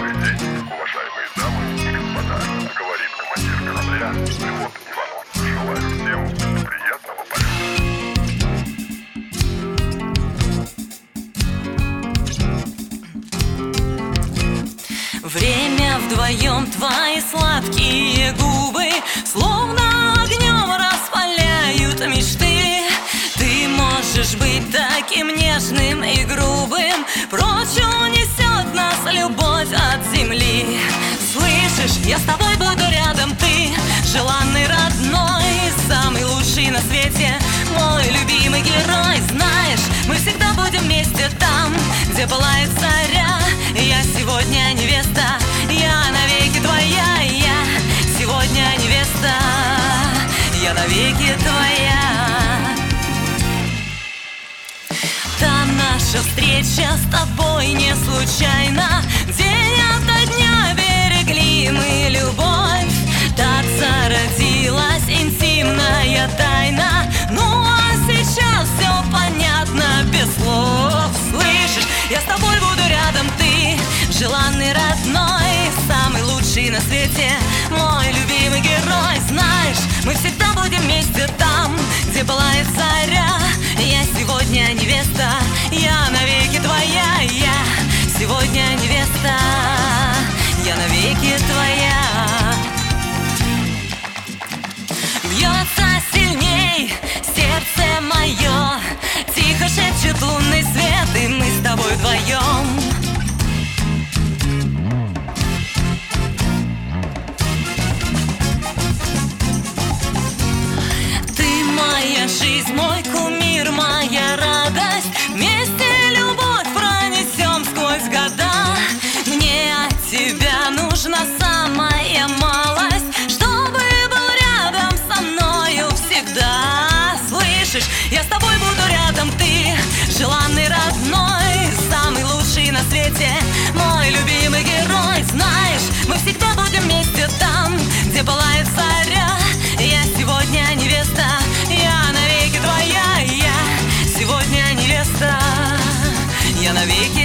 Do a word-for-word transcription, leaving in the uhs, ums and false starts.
Добрый день, уважаемые дамы и господа. Говорит командир корабля пилот Иванов. Желаю всем приятного полета. Время вдвоем, твои сладкие губы словно огнем распаляют мечты. Ты можешь быть таким нежным и грубым, прочь унесет нас любовь от земли. Слышишь, я с тобой буду рядом, ты желанный, родной, самый лучший на свете, мой любимый герой. Знаешь, мы всегда будем вместе там, где пылает заря. Я сегодня невеста, я навеки твоя. Я сегодня невеста, я навеки твоя. Та наша встреча с тобой не случайна. День ото дня берегли мы любовь. Так зародилась интимная тайна. Ну а сейчас все понятно без слов. Слышишь, я с тобой буду рядом, ты желанный, родной, самый лучший на свете, мой любимый герой. Знаешь, мы всегда будем вместе там, где пылает заря. Я сегодня невеста, я навеки твоя. Я сегодня невеста, я навеки твоя. Бьется сильней сердце мое, тихо шепчет лунный свет, и мы с тобой вдвоем. Ты моя жизнь, мой кумир, моя радость. Вместе любовь пронесем сквозь года. Мне от тебя нужна самая малость, чтобы был рядом со мною всегда. Слышишь, я с тобой буду рядом, ты желанный, родной, самый лучший на свете, мой любимый герой. Знаешь, мы всегда будем вместе там, где пылает заря. Я сегодня невеста, я навеки твоя. Я сегодня невеста, я навеки